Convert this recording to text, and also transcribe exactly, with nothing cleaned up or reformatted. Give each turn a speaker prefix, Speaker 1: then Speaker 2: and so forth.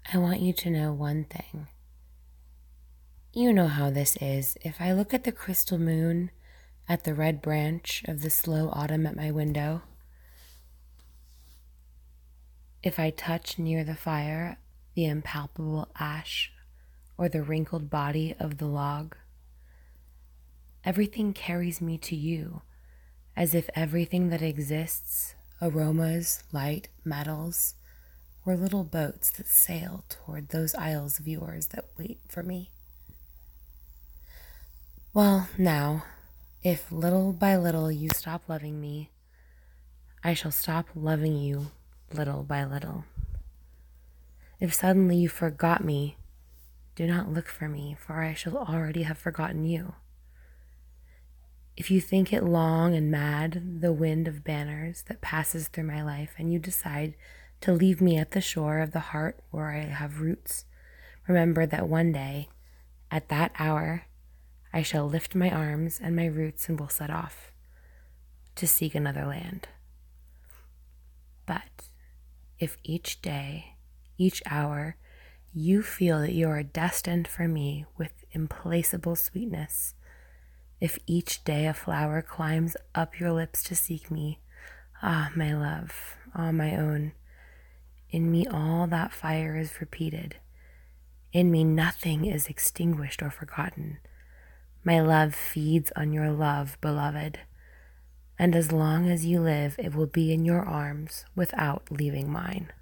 Speaker 1: I want you to know one thing. You know how this is. If I look at the crystal moon, at the red branch of the slow autumn at my window, if I touch near the fire the impalpable ash or the wrinkled body of the log, everything carries me to you, as if everything that exists, aromas, light, metals, were little boats that sail toward those isles of yours that wait for me. Well, now, if little by little you stop loving me, I shall stop loving you little by little. If suddenly you forgot me, do not look for me, for I shall already have forgotten you. If you think it long and mad, the wind of banners that passes through my life, and you decide to leave me at the shore of the heart where I have roots, remember that one day, at that hour, I shall lift my arms and my roots and will set off to seek another land. But if each day, each hour, you feel that you are destined for me with implacable sweetness, if each day a flower climbs up your lips to seek me, ah, my love, ah, my own, in me all that fire is repeated. In me nothing is extinguished or forgotten. My love feeds on your love, beloved, and as long as you live, it will be in your arms without leaving mine.